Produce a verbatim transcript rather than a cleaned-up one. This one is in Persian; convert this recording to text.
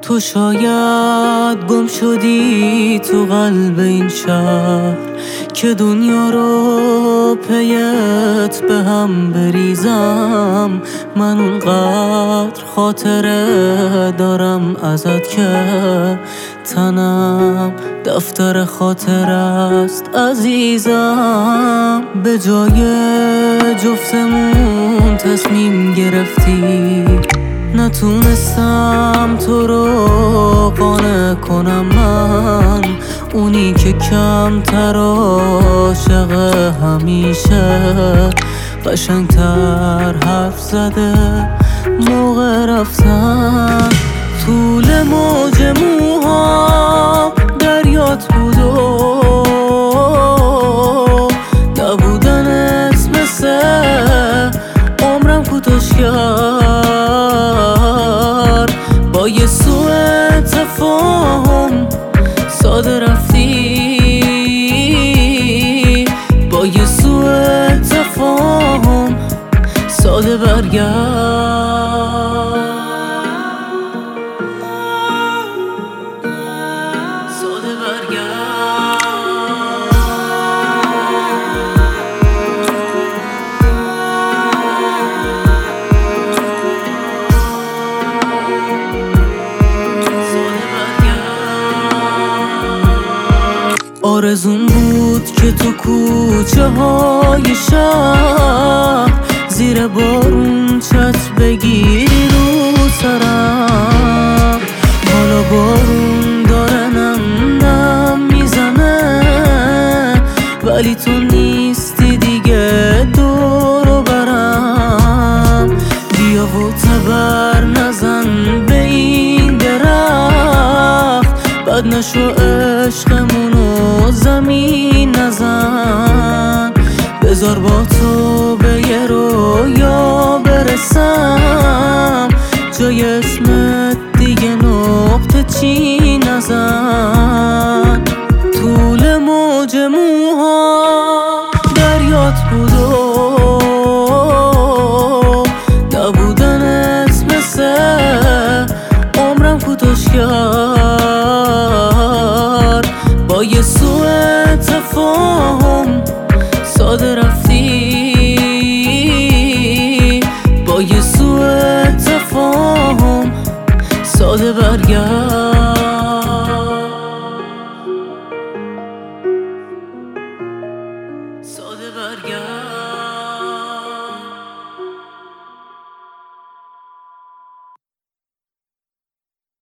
تو شاید گم شدی تو قلب این شهر که دنیا رو پیت به هم بریزم. من اونقدر خاطره دارم ازت که تنم دفتر خاطر است عزیزم. به جای جفتمون تصمیم گرفتی، نتونستم تو رو قانع کنم. من اونی که کمتر عاشق همیشه قشنگتر حرف زده موقع رفتن. طول موج موها دریات بود و نبودنت مثل عمرم کوتاش کرد. با یه سوء تفاهم ساده رفتی، با یه سوء تفاهم ساده برگرد. ساده برگرد. آرزون بود که تو کوچه های شهر زیر بارون چت بگیری رو سرم. حالا بارون داره نم نم میزنه ولی تو نیستی دیگه دورو برم. بیا و تبر نزن به این درخت، بد نشو عشقمونو زمین نزن. بذار با تو به یه رویا برسم، جای اسمت دیگه نقطه چی نزن. طول موج موها دریات بود و نبودنت مثل عمرم کوتاش کرد. با یه سوء تفاهم ساده رفتی، با یه سوء تفاهم ساده برگرد.